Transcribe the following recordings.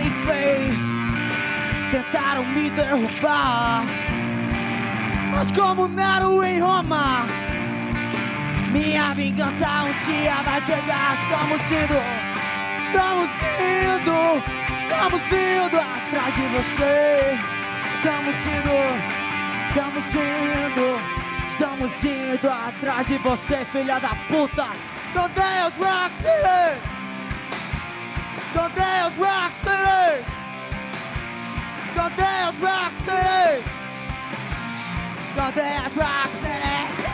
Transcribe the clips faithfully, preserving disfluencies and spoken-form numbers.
califei, tentaram me derrubar, mas como Nero em Roma, minha vingança um dia vai chegar. Estamos indo, estamos indo, estamos indo atrás de você. Estamos indo, estamos indo, estamos indo atrás de você, filha da puta. Cadê os Rock City? Cadê os Rock City? Cadê os Rock City? Cadê as Rock City?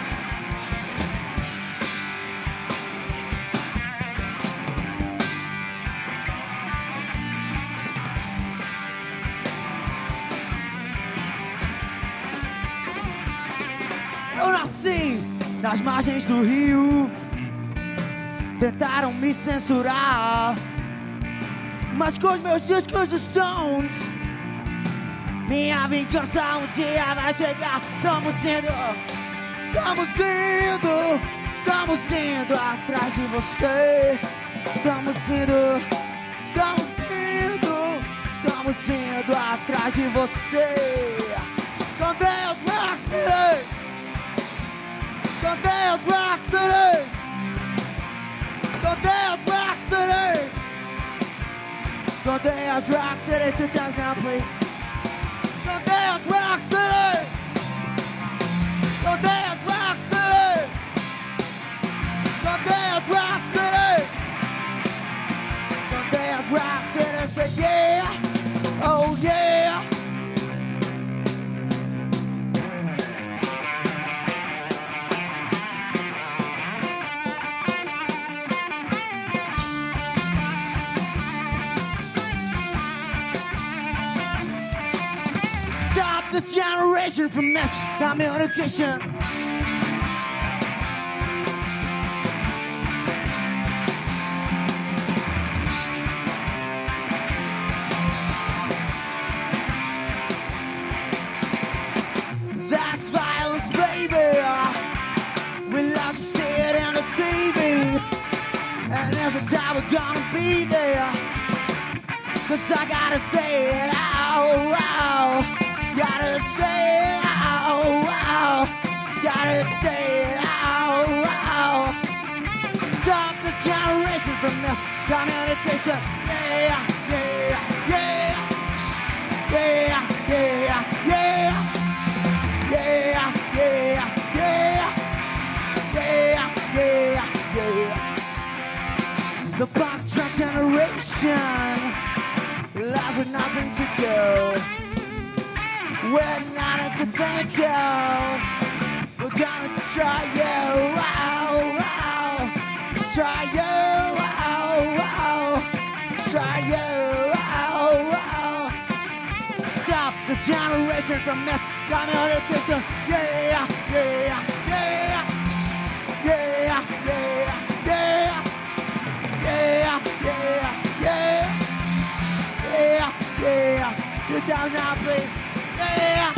Eu nasci nas margens do rio, tentaram me censurar, mas com os meus discos de sons, minha vingança um dia vai chegar. Estamos indo, estamos indo, estamos indo atrás de você. Estamos indo, estamos indo, estamos indo atrás de você. Cadê os Rock City? Cadê os Rock City? Cadê os Rock City? Cadê as Rock City? Two times now, please. Cadê os Rock City? Cadê os Rock City? Cadê os Rock City? Cadê as Rock City? Say yeah, oh yeah. Stop this generation from miscommunication. That's violence, baby. We love to see it on the T V, and every time we're gonna be there, 'cause I gotta say it out loud. Gotta say it out loud. Gotta say it out loud. Stop this generation from miscommunication. Yeah, yeah, yeah. Yeah, yeah, yeah. Yeah, yeah, yeah. Yeah, yeah, yeah. The box truck generation, left with nothing to do. We're not to thank you. We're gonna try you, wow, wow. Try you, wow, wow. Try you, wow, wow. Stop this generation from miscommunication. Yeah, yeah, yeah. Yeah, yeah, yeah. Yeah, yeah, yeah. Yeah, yeah. Two times now, please. Yeah,